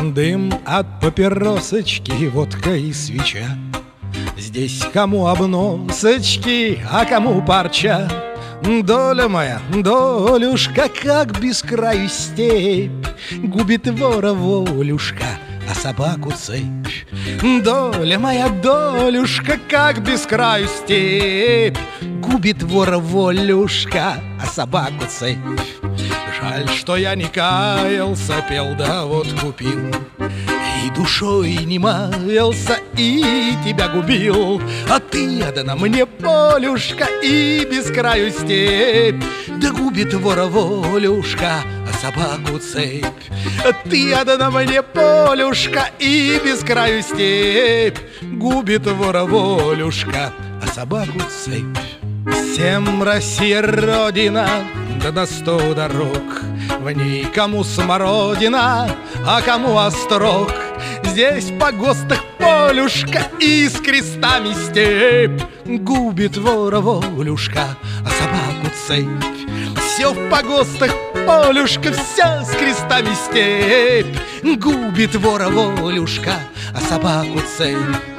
Дым от папиросочки, водка и свеча. Здесь кому обносочки, а кому парча. Доля моя, долюшка, как без краю степь, губит вора волюшка, а собаку цепь. Доля моя, долюшка, как без краю степь, губит вора волюшка, а собаку цепь. Жаль, что я не каялся, пел да водку пил, и душой не маялся, и тебя губил. А ты одна мне, полюшка, и без краю степь, да губит вора волюшка, а собаку цепь. А ты одна мне, полюшка, и без краю степь, губит вора волюшка, а собаку цепь. Всем Россия родина, да на 100 дорог, в ней кому смородина, а кому острог. Здесь в погостах полюшка и с крестами степь, губит вора волюшка, а собаку цепь. Все в погостах полюшка, вся с крестами степь, губит вора волюшка, а собаку цепь.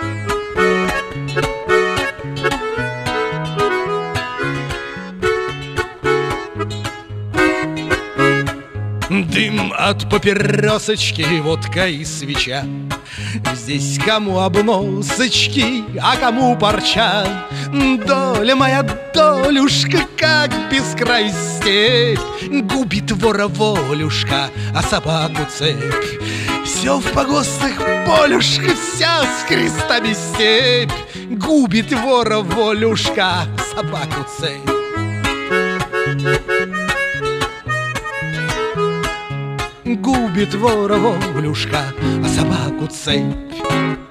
Дым от папиросочки, водка и свеча. Здесь кому обносочки, а кому парча. Доля моя, долюшка, как без краю степь, губит вора волюшка, а собаку цепь. Все в погостах полюшка, вся с крестами степь, губит вора волюшка, а собаку цепь. Губит вора волюшка, а собаку цепь.